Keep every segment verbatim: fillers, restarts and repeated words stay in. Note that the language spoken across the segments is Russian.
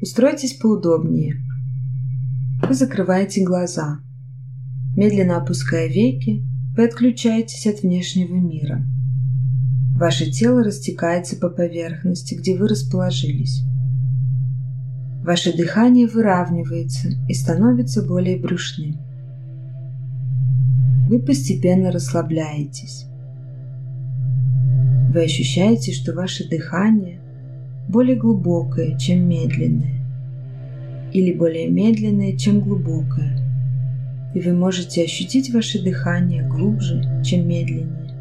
Устройтесь поудобнее. Вы закрываете глаза. Медленно опуская веки, вы отключаетесь от внешнего мира. Ваше тело растекается по поверхности, где вы расположились. Ваше дыхание выравнивается и становится более брюшным. Вы постепенно расслабляетесь. Вы ощущаете, что ваше дыхание более глубокое, чем медленное, или более медленное, чем глубокое, и вы можете ощутить ваше дыхание глубже, чем медленнее,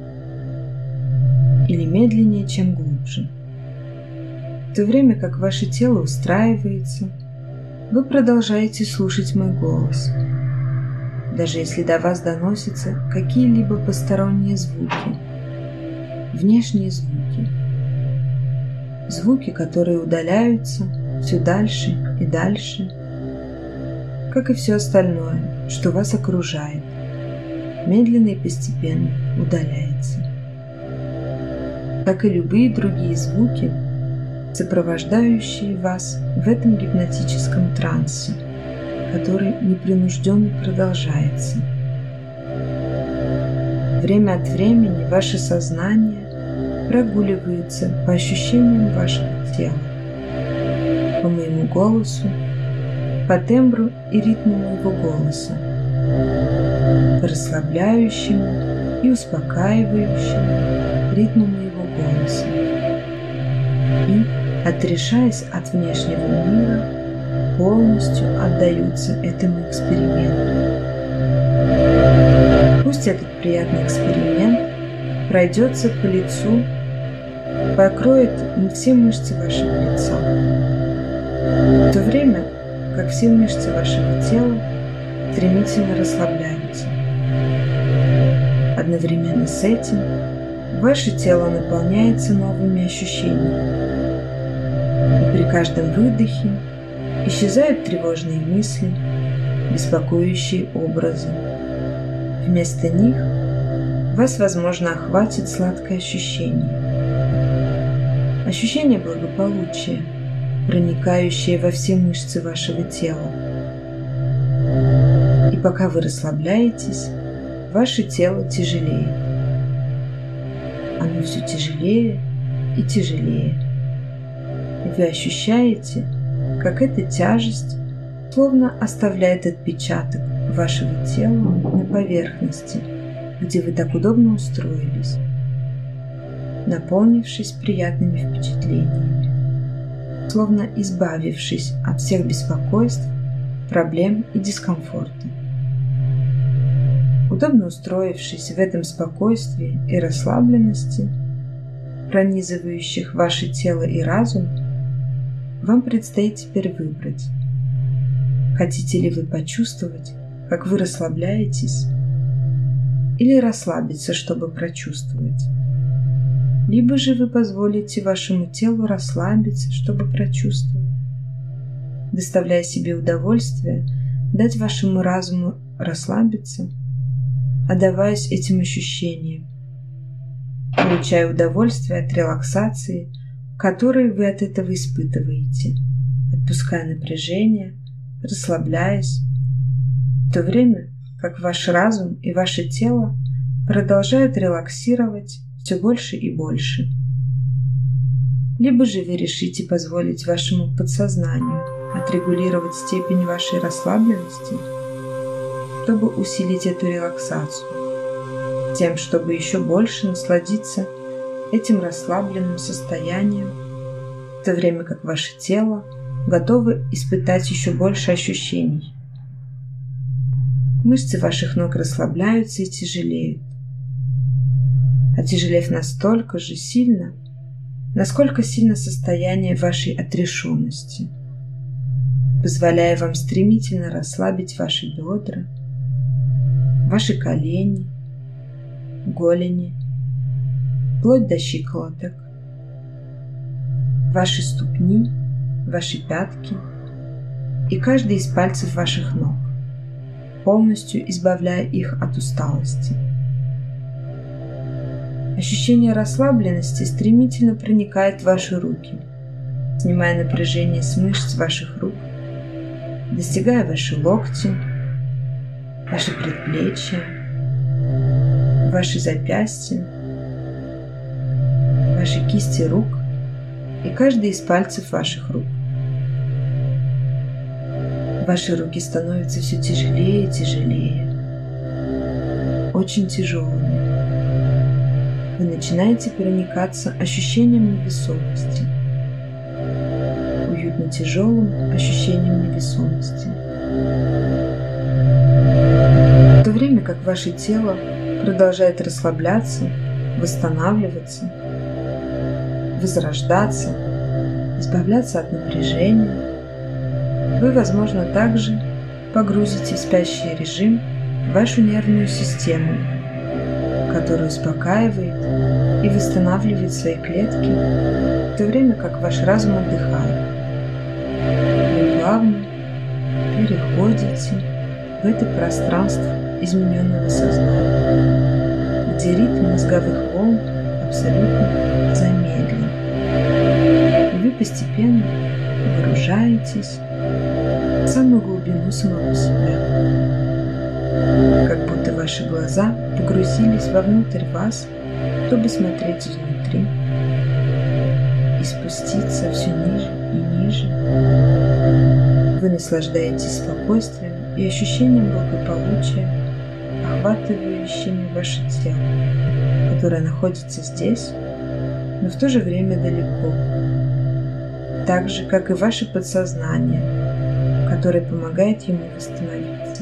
или медленнее, чем глубже. В то время как ваше тело устраивается, вы продолжаете слушать мой голос, даже если до вас доносятся какие-либо посторонние звуки, внешние звуки, звуки, которые удаляются все дальше и дальше, как и все остальное, что вас окружает, медленно и постепенно удаляется. Как и любые другие звуки, сопровождающие вас в этом гипнотическом трансе, который непринужденно продолжается. Время от времени ваше сознание прогуливается по ощущениям вашего тела, по моему голосу, по тембру и ритму моего голоса, по расслабляющему и успокаивающему ритму моего голоса. И, отрешаясь от внешнего мира, полностью отдаются этому эксперименту. Пусть этот приятный эксперимент пройдется по лицу, покроет все мышцы вашего лица, в то время как все мышцы вашего тела стремительно расслабляются. Одновременно с этим ваше тело наполняется новыми ощущениями, и при каждом выдохе исчезают тревожные мысли, беспокоящие образы. Вместо них вас, возможно, охватит сладкое ощущение. Ощущение благополучия, проникающее во все мышцы вашего тела. И пока вы расслабляетесь, ваше тело тяжелеет. Оно все тяжелее и тяжелее. И вы ощущаете, как эта тяжесть словно оставляет отпечаток вашего тела на поверхности, где вы так удобно устроились, наполнившись приятными впечатлениями, словно избавившись от всех беспокойств, проблем и дискомфорта. Удобно устроившись в этом спокойствии и расслабленности, пронизывающих ваше тело и разум, вам предстоит теперь выбрать, хотите ли вы почувствовать, как вы расслабляетесь, или расслабиться, чтобы прочувствовать. Либо же вы позволите вашему телу расслабиться, чтобы прочувствовать, доставляя себе удовольствие, дать вашему разуму расслабиться, отдаваясь этим ощущениям, получая удовольствие от релаксации, которую вы от этого испытываете, отпуская напряжение, расслабляясь, в то время как ваш разум и ваше тело продолжают релаксировать все больше и больше. Либо же вы решите позволить вашему подсознанию отрегулировать степень вашей расслабленности, чтобы усилить эту релаксацию, тем, чтобы еще больше насладиться этим расслабленным состоянием, в то время как ваше тело готово испытать еще больше ощущений. Мышцы ваших ног расслабляются и тяжелеют, отяжелев настолько же сильно, насколько сильно состояние вашей отрешенности, позволяя вам стремительно расслабить ваши бедра, ваши колени, голени, вплоть до щиколоток, ваши ступни, ваши пятки и каждый из пальцев ваших ног, полностью избавляя их от усталости. Ощущение расслабленности стремительно проникает в ваши руки, снимая напряжение с мышц ваших рук, достигая ваши локти, ваши предплечья, ваши запястья, ваши кисти рук и каждый из пальцев ваших рук. Ваши руки становятся все тяжелее и тяжелее, очень тяжелыми. Вы начинаете проникаться ощущением невесомости, уютно тяжелым ощущением невесомости. В то время как ваше тело продолжает расслабляться, восстанавливаться, возрождаться, избавляться от напряжения, вы, возможно, также погрузите в спящий режим вашу нервную систему, которая успокаивает и восстанавливает свои клетки, в то время как ваш разум отдыхает. Вы плавно переходите в это пространство измененного сознания, где ритм мозговых волн абсолютно замедлен. И вы постепенно погружаетесь в самую глубину самого себя, как будто ваши глаза погрузились вовнутрь вас, чтобы смотреть изнутри и спуститься все ниже и ниже. Вы наслаждаетесь спокойствием и ощущением благополучия, охватывающими ваше тело, которое находится здесь, но в то же время далеко, так же, как и ваше подсознание, которое помогает ему восстановиться.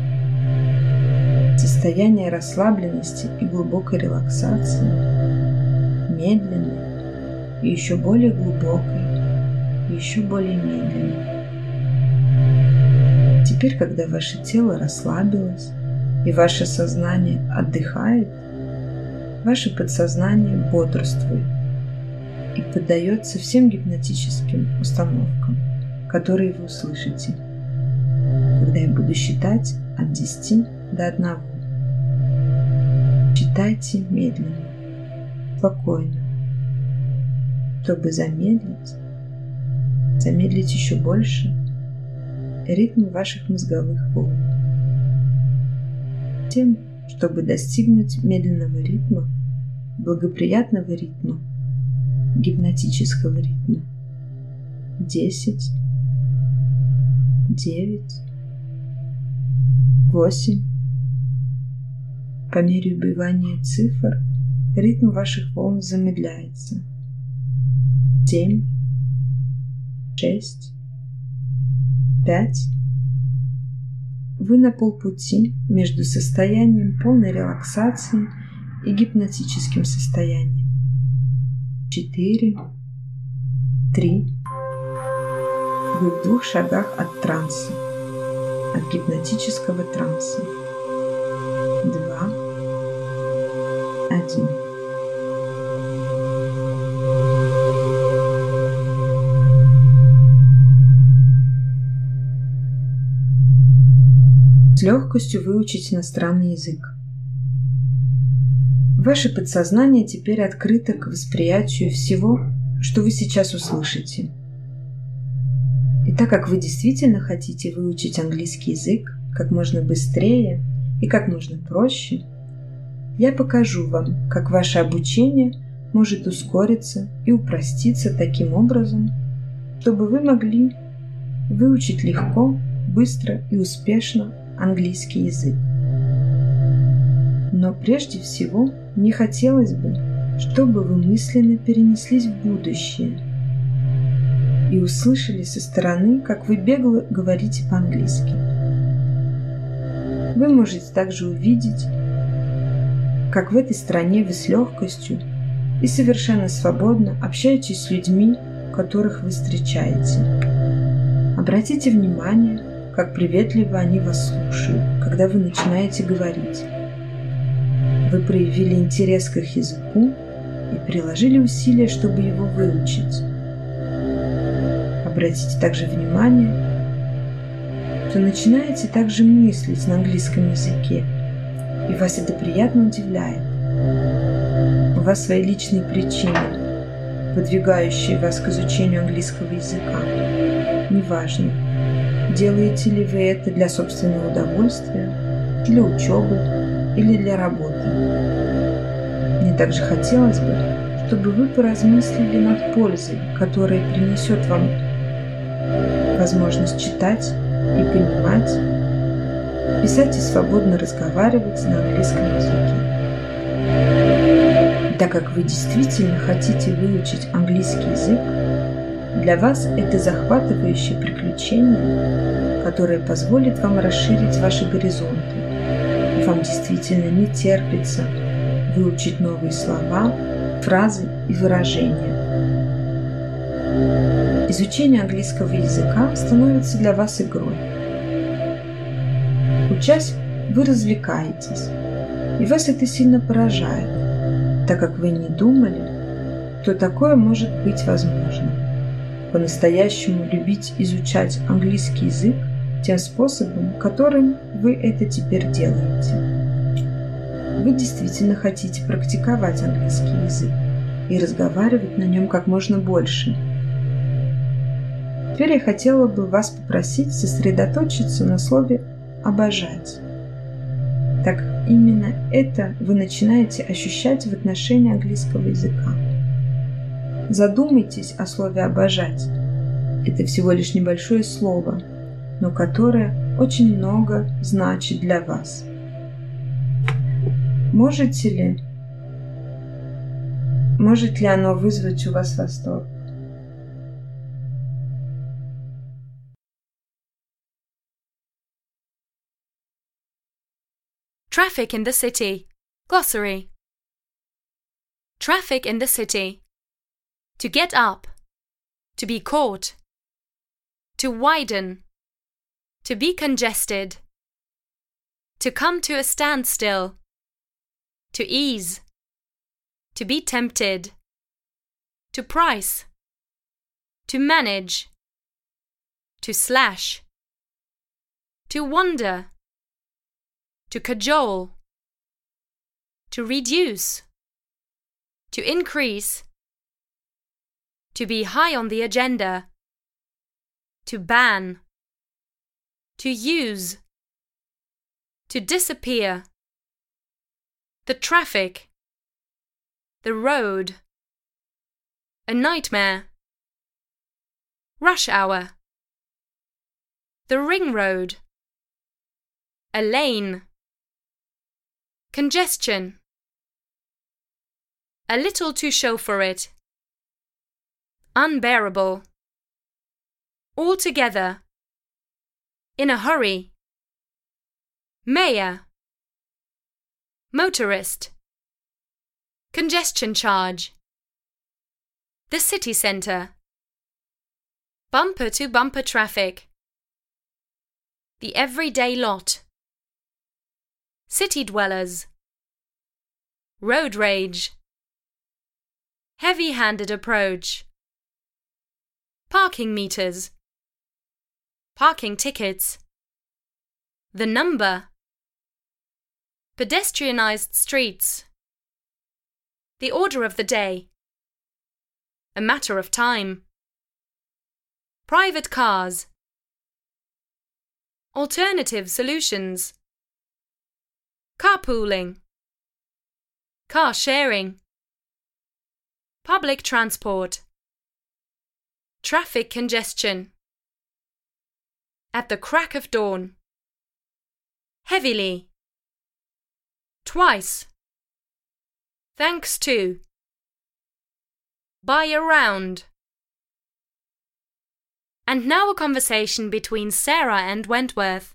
Состояние расслабленности и глубокой релаксации, медленной и еще более глубокой, и еще более медленной. Теперь, когда ваше тело расслабилось и ваше сознание отдыхает, ваше подсознание бодрствует и поддается всем гипнотическим установкам, которые вы услышите, когда я буду считать от десяти до одного. Считайте медленно, спокойно, чтобы замедлить, замедлить еще больше ритм ваших мозговых волн. Тем, чтобы достигнуть медленного ритма, благоприятного ритма, гипнотического ритма. Десять, девять, восемь. По мере убывания цифр ритм ваших волн замедляется. Семь, шесть, пять. Вы на полпути между состоянием полной релаксации и гипнотическим состоянием. Четыре, три. Вы в двух шагах от транса, от гипнотического транса. Два, один. С легкостью выучить иностранный язык. Ваше подсознание теперь открыто к восприятию всего, что вы сейчас услышите. И так как вы действительно хотите выучить английский язык как можно быстрее и как можно проще, я покажу вам, как ваше обучение может ускориться и упроститься таким образом, чтобы вы могли выучить легко, быстро и успешно английский язык. Но прежде всего мне хотелось бы, чтобы вы мысленно перенеслись в будущее и услышали со стороны, как вы бегло говорите по-английски. Вы можете также увидеть, как в этой стране вы с легкостью и совершенно свободно общаетесь с людьми, которых вы встречаете. Обратите внимание, как приветливо они вас слушают, когда вы начинаете говорить. Вы проявили интерес к их языку и приложили усилия, чтобы его выучить. Обратите также внимание, что начинаете также мыслить на английском языке, и вас это приятно удивляет. У вас свои личные причины, подвигающие вас к изучению английского языка. Неважно, делаете ли вы это для собственного удовольствия, для учебы или для работы. Мне также хотелось бы, чтобы вы поразмыслили над пользой, которая принесет вам возможность читать и понимать, писать и свободно разговаривать на английском языке. Так как вы действительно хотите выучить английский язык, для вас это захватывающее приключение, которое позволит вам расширить ваши горизонты, и вам действительно не терпится выучить новые слова, фразы и выражения. Изучение английского языка становится для вас игрой. Учась, вы развлекаетесь, и вас это сильно поражает, так как вы не думали, что такое может быть возможно. По-настоящему любить изучать английский язык тем способом, которым вы это теперь делаете. Вы действительно хотите практиковать английский язык и разговаривать на нем как можно больше. Теперь я хотела бы вас попросить сосредоточиться на слове «обожать». Так именно это вы начинаете ощущать в отношении английского языка. Задумайтесь о слове «обожать». Это всего лишь небольшое слово, но которое очень много значит для вас. Можете ли, может ли оно вызвать у вас восторг? Traffic in the city. Glossary. Traffic in the city. To get up. To be caught. To widen. To be congested. To come to a standstill. To ease. To be tempted. To price. To manage. To slash. To wonder. To cajole. To reduce. To increase. To be high on the agenda. To ban. To use. To disappear. The traffic. The road. A nightmare. Rush hour. The ring road. A lane. Congestion. A little too show for it. Unbearable. Altogether. In a hurry. Mayor. Motorist. Congestion charge. The city centre. Bumper to bumper traffic. The everyday lot. City dwellers. Road rage. Heavy-handed approach. Parking meters. Parking tickets. The number. Pedestrianised streets. The order of the day. A matter of time. Private cars. Alternative solutions. Carpooling. Car sharing. Public transport. Traffic congestion. At the crack of dawn. Heavily. Twice. Thanks to. By around. And now a conversation between Sarah and Wentworth.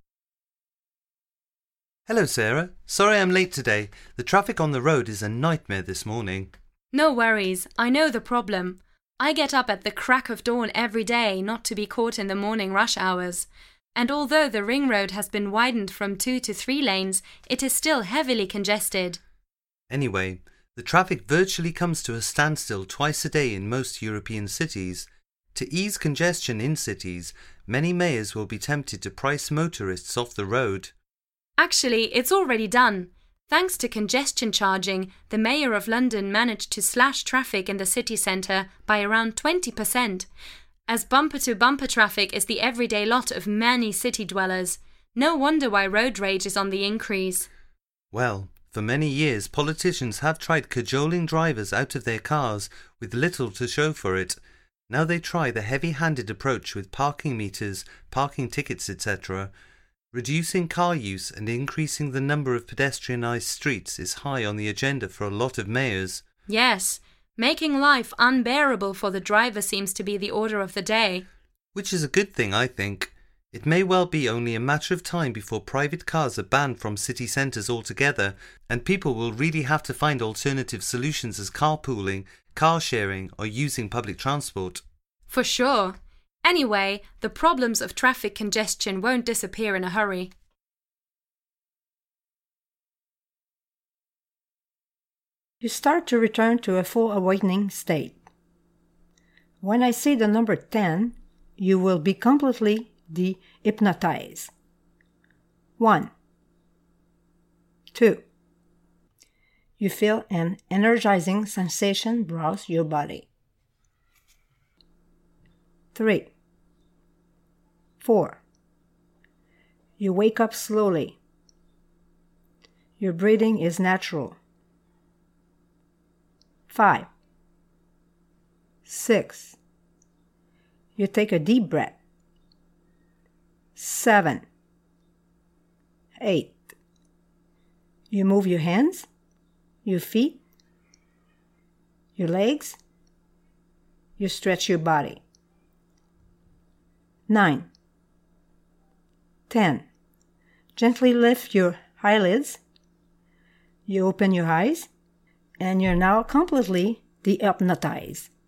Hello, Sarah. Sorry I'm late today. The traffic on the road is a nightmare this morning. No worries. I know the problem. I get up at the crack of dawn every day not to be caught in the morning rush hours. And although the ring road has been widened from two to three lanes, it is still heavily congested. Anyway, the traffic virtually comes to a standstill twice a day in most European cities. To ease congestion in cities, many mayors will be tempted to price motorists off the road. Actually, it's already done. Thanks to congestion charging, the Mayor of London managed to slash traffic in the city centre by around twenty percent. As bumper-to-bumper traffic is the everyday lot of many city dwellers, no wonder why road rage is on the increase. Well, for many years politicians have tried cajoling drivers out of their cars with little to show for it. Now they try the heavy-handed approach with parking meters, parking tickets, et cetera. Reducing car use and increasing the number of pedestrianised streets is high on the agenda for a lot of mayors. Yes, making life unbearable for the driver seems to be the order of the day. Which is a good thing, I think. It may well be only a matter of time before private cars are banned from city centres altogether, and people will really have to find alternative solutions as carpooling, car sharing, or using public transport. For sure. Anyway, the problems of traffic congestion won't disappear in a hurry. You start to return to a full awakening state. When I say the number ten, you will be completely de-hypnotized. One. Two. You feel an energizing sensation browse your body. Three. Four. You wake up slowly. Your breathing is natural. Five. Six. You take a deep breath. Seven. Eight. You move your hands, your feet, your legs. You stretch your body. Nine. Ten. Gently lift your eyelids. You open your eyes, and you're now completely de-hypnotized.